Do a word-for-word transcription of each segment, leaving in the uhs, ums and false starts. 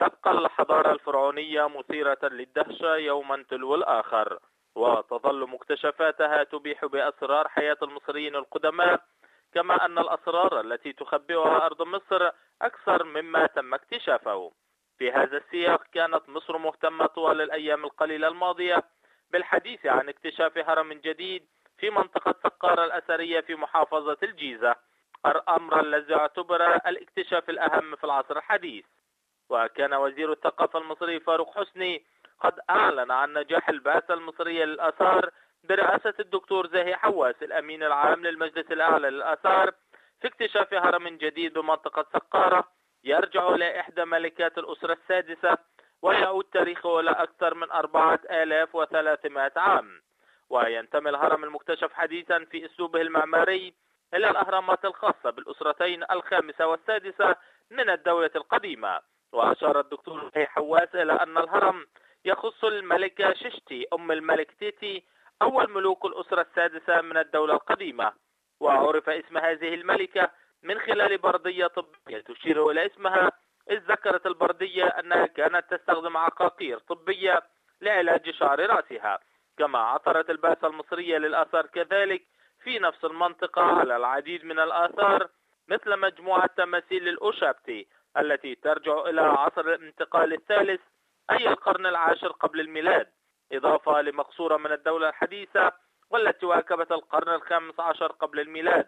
تبقى الحضارة الفرعونية مثيرة للدهشة يوما تلو الآخر، وتظل مكتشفاتها تبيح بأسرار حياة المصريين القدماء، كما أن الأسرار التي تخبئها أرض مصر أكثر مما تم اكتشافه. في هذا السياق كانت مصر مهتمة طوال الأيام القليلة الماضية بالحديث عن اكتشاف هرم جديد في منطقة سقارة الأثرية في محافظة الجيزة، الأمر الذي اعتبر الاكتشاف الأهم في العصر الحديث. وكان وزير الثقافة المصري فاروق حسني قد أعلن عن نجاح البعثة المصرية للآثار برئاسة الدكتور زاهي حواس الأمين العام للمجلس الأعلى للآثار في اكتشاف هرم جديد بمنطقة سقارة يرجع إلى إحدى ملكات الأسرة السادسة، ويعود تاريخه إلى أكثر من أربعة آلاف وثلاثمائة عام. وينتمي الهرم المكتشف حديثا في أسلوبه المعماري إلى الأهرامات الخاصة بالأسرتين الخامسة والسادسة من الدولة القديمة. وأشار الدكتور زاهي حواس إلى أن الهرم يخص الملكة ششتي أم الملك تيتي أول ملوك الأسرة السادسة من الدولة القديمة. وعرف اسم هذه الملكة من خلال بردية طبية تشير إلى اسمها، إذ ذكرت البردية أنها كانت تستخدم عقاقير طبية لعلاج شعر رأسها. كما عثرت البعثة المصرية للآثار كذلك في نفس المنطقة على العديد من الآثار، مثل مجموعة تماثيل الأوشابتي التي ترجع إلى عصر الانتقال الثالث أي القرن العاشر قبل الميلاد، إضافة لمقصورة من الدولة الحديثة والتي واكبت القرن الخامس عشر قبل الميلاد،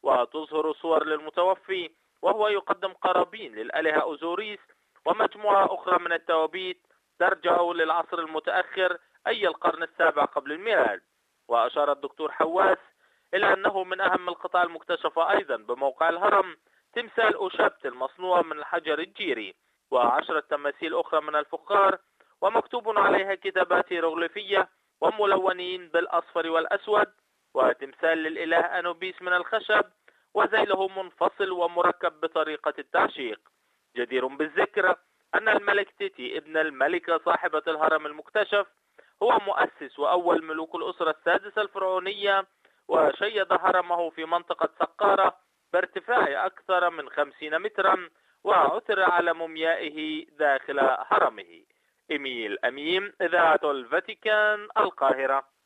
وتظهر صور للمتوفي وهو يقدم قرابين للآلهة أوزوريس، ومجموعة أخرى من التوابيت ترجع للعصر المتأخر أي القرن السابع قبل الميلاد. وأشار الدكتور حواس إلى أنه من أهم القطع المكتشفة أيضا بموقع الهرم تمثال أوشابت المصنوع من الحجر الجيري، وعشرة تماثيل أخرى من الفخار ومكتوب عليها كتابات هيروغليفية وملونين بالأصفر والأسود، وتمثال للإله أنوبيس من الخشب وذيله منفصل ومركب بطريقة التعشيق. جدير بالذكر أن الملك تيتي ابن الملكة صاحبة الهرم المكتشف هو مؤسس وأول ملوك الأسرة السادسة الفرعونية، وشيد هرمه في منطقة سقارة بارتفاع أكثر من خمسين مترا، وعثر على موميائه داخل هرمه. إيميل أميم، إذاعة الفاتيكان، القاهرة.